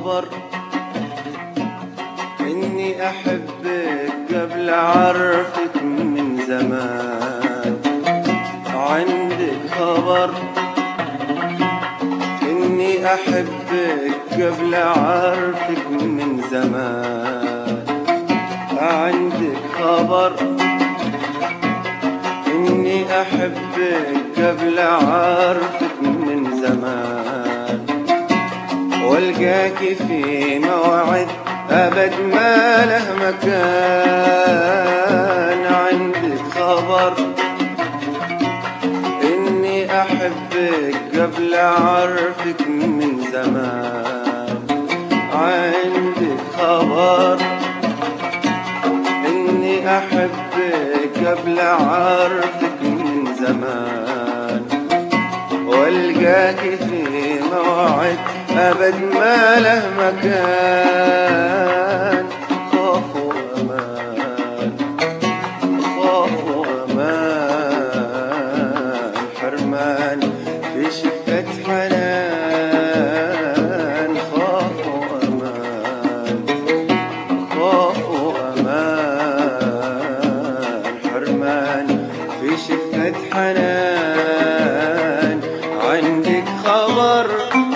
خبر إني أحبك قبل عرفك من زمان. عندك خبر إني أحبك قبل عرفك من زمان. عندك خبر إني أحبك قبل عرفك من زمان. والقاك في موعد أبد ما له مكان. عندك خبر إني أحبك قبل عرفك من زمان. عندك خبر إني أحبك قبل عرفك من زمان. والقاك في موعد أبد ما له مكان. خوف وأمان، خوف وأمان، حرمان في شفة حنان. خوف وأمان، خوف وأمان، حرمان في شفة حنان. عندك خبر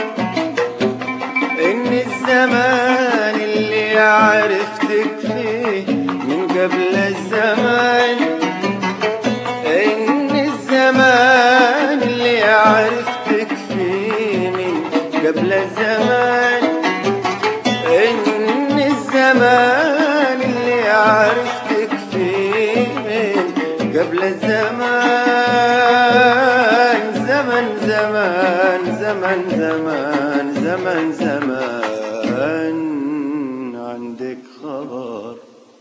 إن الزمان اللي عرفتك فيه من قبل الزمان. إن الزمان اللي عرفتك فيه من قبل الزمان. إن الزمان اللي عرفتك فيه من قبل الزمان. زمن زمان زمن زمان زمن زمان. عندك خبر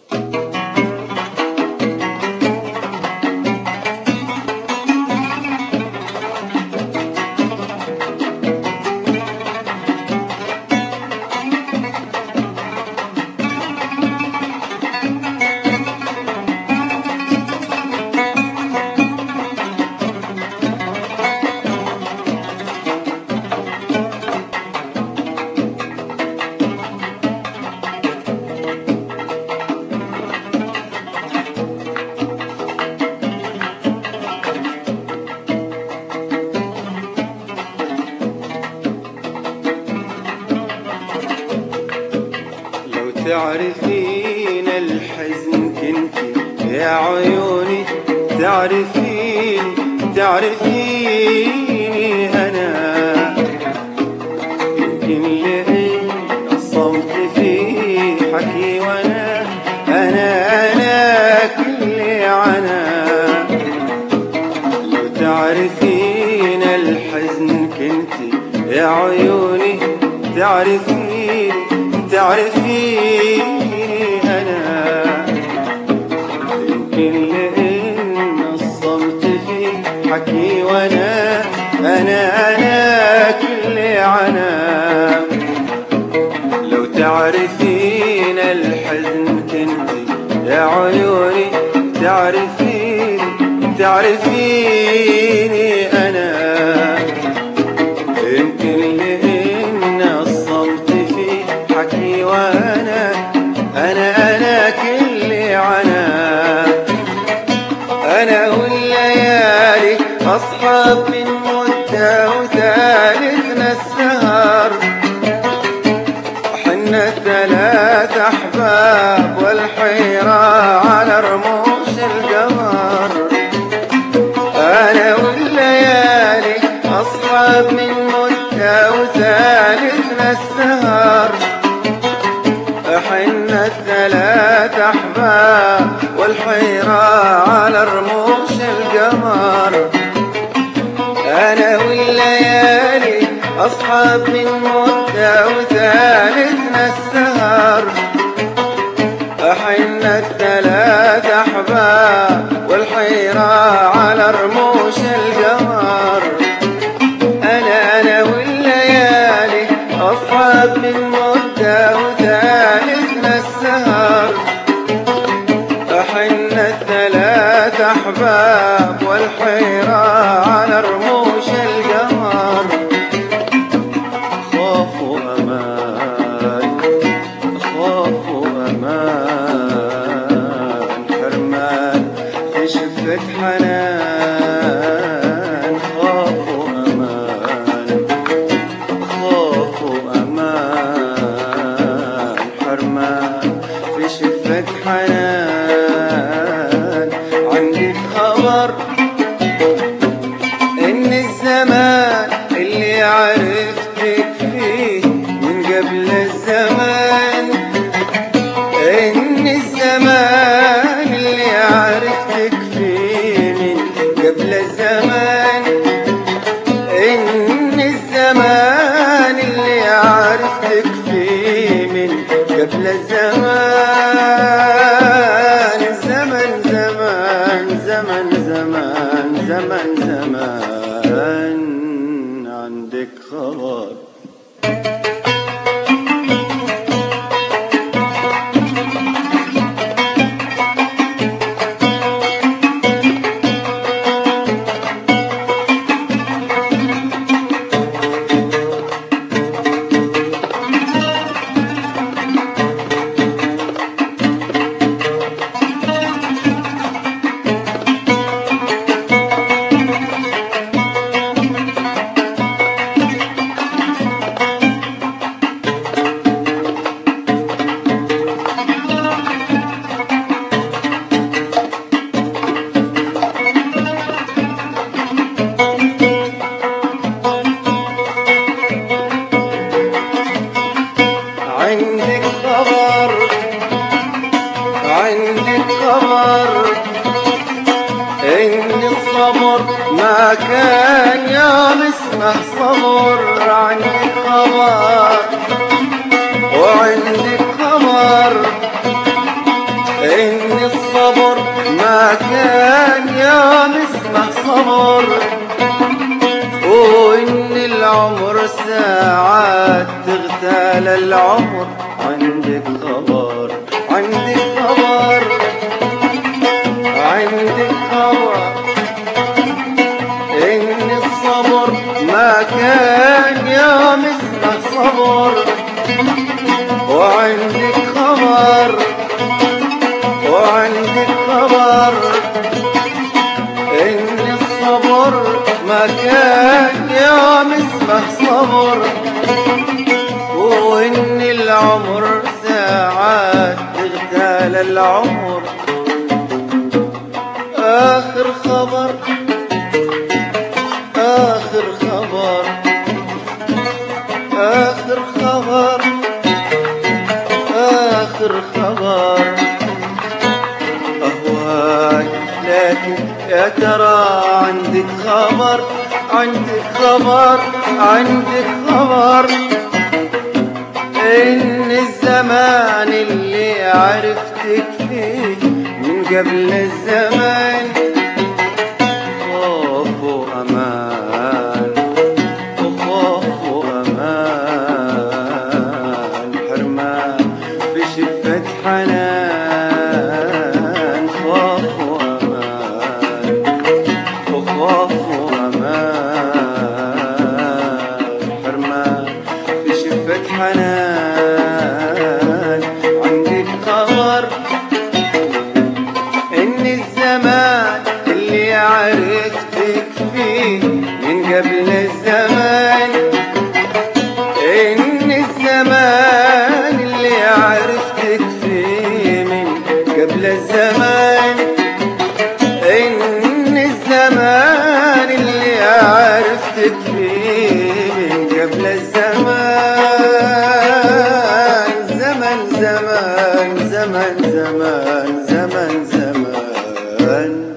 تعرفين الحزن كنتي يا عيوني. تعرفيني تعرفيني أنا. يمكن لأن الصمت فيه حكي وأنا أنا كل عنا. لو تعرفين الحزن كنتي يا عيوني. تعرفيني تعرفيني أنا. يمكن لأن الصمت فيه حكي وأنا أنا كل عنا. لو تعرفين الحزن كنتي يا عيوني. تعرفيني تعرفيني أنا. يمكن لأن الصمت فيه حكي وأنا أنا كل عنا. أنا والليالي أصحاب من مدة وثالثنا السهر. حنا الثلاث أحباب والحيرة على رموش القمر. أنا والليالي أصحاب من مدة وثالثنا السهر. حنا الثلاث أحباب والحيرة على رموش القمر. أنا والليالي أصحاب من مدة وثالثنا السهر. حنا الثلاث أحباب والحيرة على رموش القمر. أنا والليالي أصحاب من مدة وثالثنا السهر. حنا الثلاث أحباب والحيرة على رموش القمر. خوف وأمان، شفة حنان خافوا أمان، خافوا أمان حرمان في شفة حنان. عندك خبر إن الزمان اللي عرفتك فيه من قبل الزمان، إن الزمان اللي عرفتك فيه من قبل الزمان، إن الزمان اللي عرفتك فيه من قبل الزمان. زمن زمان زمن زمان زمن زمان عندك خبر. عندك خبر، عندك خبر إن الصبر ما كان يوم اسمه صبر. عندك خبر وعندك خبر إن الصبر ما كان يوم اسمه صبر، وإن العمر ساعات تغتال العمر. عندك خبر، عندك خبر، عندك خبر إن الصبر ما كان يوم اسمه صبر، وعندك خبر، وعندك خبر إن الصبر ما كان يوم اسمه صبر، وإن العمر ساعات تغتال العمر. آخر خبر، آخر خبر، آخر خبر، آخر خبر أهواك. لكن يا ترى عندك خبر، عندك خبر، عندك خبر إن الزمان اللي عرفتك فيه من قبل الزمان خوفوا أمان، وخوفوا أمان حرمان في شفة حنان. خوفوا أمان وخوفوا أمان حرمان في شفة حنان. عندك خبر إن الزمان اللي عرفتك فيه من قبل الزمان، إن الزمان اللي عرفتك فيه من قبل الزمان، إن الزمان اللي عرفتك فيه من قبل الزمان. زمن زمان زمن زمان زمن زمان